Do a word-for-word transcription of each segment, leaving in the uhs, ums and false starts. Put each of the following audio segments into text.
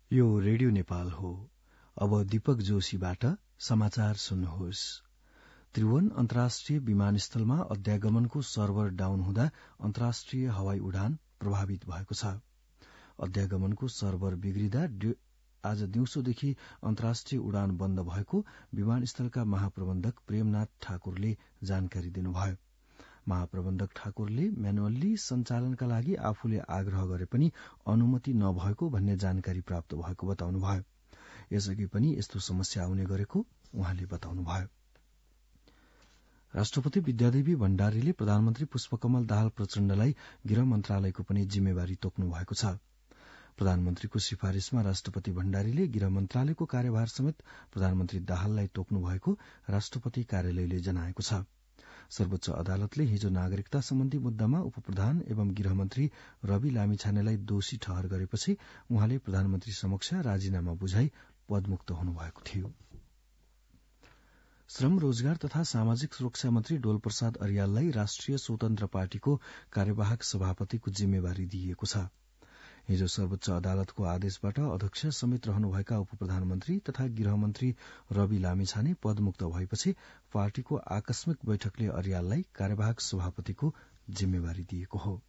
यो रेडियो नेपाल हो। अब दीपक जोशीबाट समाचार सुन्नुहोस्। त्रिभुवन अन्तर्राष्ट्रिय विमानस्थलमा अध्यागमनको सर्भर डाउन हुँदा अन्तर्राष्ट्रिय हवाई उडान प्रभावित भएको छ। अध्यागमनको सर्भर बिग्रिँदा आज दिउँसोदेखि अन्तर्राष्ट्रिय उडान बन्द भएको विमानस्थलका महाप्रबन्धक प्रेमनाथ ठाकुरले जानकारी दिनुभयो। महाप्रबन्धक ठाकुरले म्यानुअल्ली सञ्चालनका लागि आफूले आग्रह गरे पनि अनुमति नभएको भन्ने जानकारी प्राप्त भएको बताउनुभयो। यसअघि पनि यस्तो समस्या आउने गरेको उहाँले बताउनुभयो। राष्ट्रपति विद्यादेवी भण्डारीले प्रधानमन्त्री पुष्पकमल दाहाल प्रचण्डलाई गृह मन्त्रालयको पनि जिम्मेवारी तोक्नु भएको छ। प्रधानमन्त्रीको सिफारिशमा राष्ट्रपति भण्डारीले गृह मन्त्रालयको कार्यभार समेत प्रधानमन्त्री दाहाललाई तोक्नु भएको राष्ट्रपति कार्यालयले जनाएको छ। सर्वोच्च अदालतले हिजो नागरिकता सम्बन्धी मुद्दामा उपप्रधान एवं गृहमन्त्री रवि लामिछानेलाई दोषी ठहर गरेपछि उहाँले प्रधानमन्त्री समक्ष राजीनामा बुझाई पदमुक्त हुनुभएको थियो। श्रम रोजगार तथा सामाजिक सुरक्षा मन्त्री डोल प्रसाद अर्याललाई राष्ट्रिय स्वतन्त्र पार्टीको कार्यवाहक सभापतिको जिम्मेवारी दिइएको छ। हिजो सर्वोच्च अदालतको आदेशबाट अध्यक्ष समेत रहनुभएका उप प्रधानमन्त्री तथा गृहमन्त्री रवि लामिछाने पदमुक्त भएपछि पार्टीको आकस्मिक बैठकले अर्याललाई कार्यवाहक सभापतिको जिम्मेवारी दिएको हो।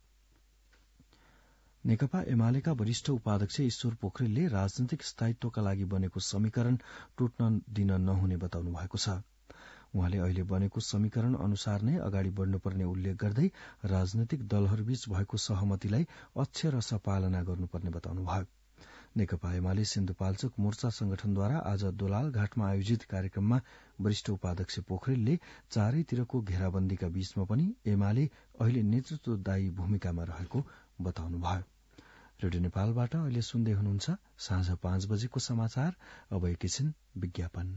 नेकपा एमालेका वरिष्ठ उपाध्यक्ष ईश्वर पोखरेलले राजनैतिक स्थायित्वका लागि बनेको समीकरण टुट्न दिन नहुने बताउनु भएको छ। उहाँले अहिले बनेको समीकरण अनुसार नै अगाडि बढ़नुपर्ने उल्लेख गर्दै राजनैतिक दलहरूबीच भएको सहमतिलाई अक्षरशः पालना गर्नुपर्ने बताउनुभयो। नेकपा एमाले सिन्धुपाल्चोक मोर्चा संगठनद्वारा आज दोलाल घाटमा आयोजित कार्यक्रममा वरिष्ठ उपाध्यक्ष पोखरेलले चारैतिरको घेराबन्दीका बीचमा पनि एमाले अहिले नेतृत्वदायी भूमिकामा रहेको बताउनुभयो। रेडियो नेपालबाट अहिले सुन्दै हुनुहुन्छ साँझ पाँच बजेको समाचार। अब एकैछिन विज्ञापन।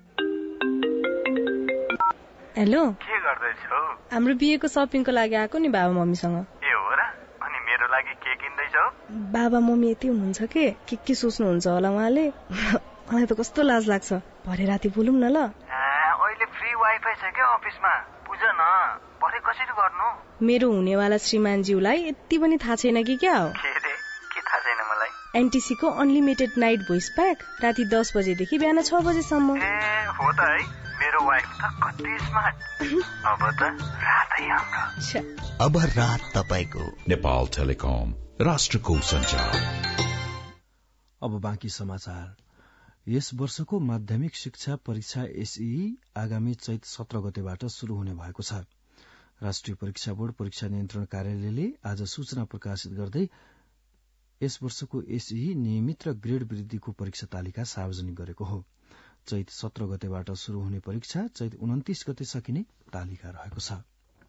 हेलो, के गर्दैछौ? हाम्रो बिहेको सपिङको लागि आएको नि बाबा मम्मीसँग। ए हो र? अनि मेरो लागि के किन्दैछौ? बाबा मम्मी यति हुनुहुन्छ के के के सोच्नुहुन्छ होला उहाँले। मलाई त कस्तो लाज लाग्छ। भरे राति बोलौँ न ल। अहिले फ्री वाइफाई छ के अफिसमा? बुझ न, भरे कसरी गर्नु? मेरो हुनेवाला श्रीमानज्यूलाई यति पनि थाहा छैन कि क्या हो? के रे? के थाहा छैन मलाई? एनटीसी को अनलिमिटेड नाइट भोइस प्याक राति दस बजेदेखि बिहान छ बजेसम्म। ए हो त है, मेरो वाइफ त कति स्मार्ट। अब त रातै हाम्रो। अब रात तपाईको। नेपाल टेलिकम, राष्ट्रको सञ्चार। अब बाँकी समाचार। यस वर्षको माध्यमिक शिक्षा परीक्षा एसईई आगामी चैत सत्र गतेबाट शुरू हुने भएको छ। राष्ट्रिय परीक्षा बोर्ड परीक्षा नियन्त्रण कार्यालयले आज सूचना प्रकाशित गर्दै यस वर्षको एसईई नियमित र ग्रेड वृद्धिको परीक्षा तालिका सार्वजनिक गरेको हो। चैत सत्र गतेबाट शुरू हुने परीक्षा चैत उन्तिस गते सकिने तालिका रहेको छ।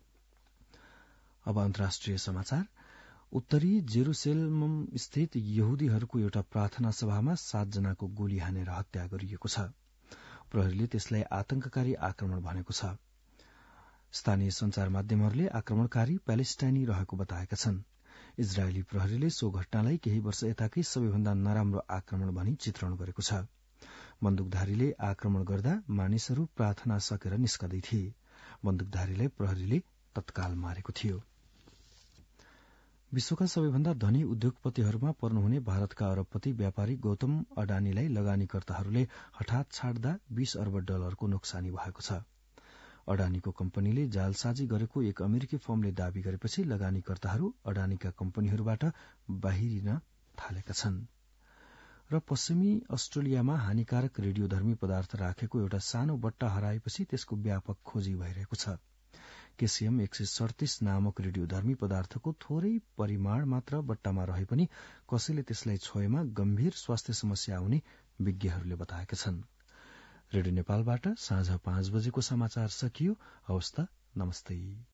अब अन्तर्राष्ट्रिय समाचार। उत्तरी जेरुसेलम स्थित यहुदीहरूको एउटा प्रार्थना सभामा सातजनाको गोली हानेर हत्या गरिएको छ। प्रहरीले त्यसलाई आतंककारी आक्रमण भनेको छ। स्थानीय संचार माध्यमहरूले आक्रमणकारी प्यालेस्टाइनी रहेको बताएका छन्। इजरायली प्रहरीले सो घटनालाई केही वर्ष यताकै सबैभन्दा नराम्रो आक्रमण भनी चित्रण गरेको छ। बन्दुकधारीले आक्रमण गर्दा मानिसहरू प्रार्थना सकेर निस्कदै थिए। बन्दुकधारीलाई प्रहरीले तत्काल मारेको थियो। विश्वका सबैभन्दा धनी उद्योगपतिहरूमा पर्नुहुने भारतका अरबपति व्यापारी गौतम अडानीलाई लगानीकर्ताहरूले हठात छाड्दा बीस अर्ब डलरको नोक्सानी भएको छ। अडानीको कम्पनीले जालसाजी गरेको एक अमेरिकी फर्मले दावी गरेपछि लगानीकर्ताहरू अडानीका कम्पनीहरूबाट बाहिरिन थालेका छन्। र पश्चिमी अस्ट्रेलियामा हानिकारक रेडियोधर्मी पदार्थ राखेको एउटा सानो बट्टा हराएपछि त्यसको व्यापक खोजी भइरहेको छ। केसियम एक सय सड़तीस नामक रेडियोधर्मी पदार्थको थोरै परिमाण मात्र बट्टामा रहे पनि कसैले त्यसलाई छोएमा गम्भीर स्वास्थ्य समस्या आउने विज्ञहरूले बताएका छन्। रेडियो नेपालबाट साँझ पाँच बजेको समाचार सकियो। हवस् त, नमस्ते।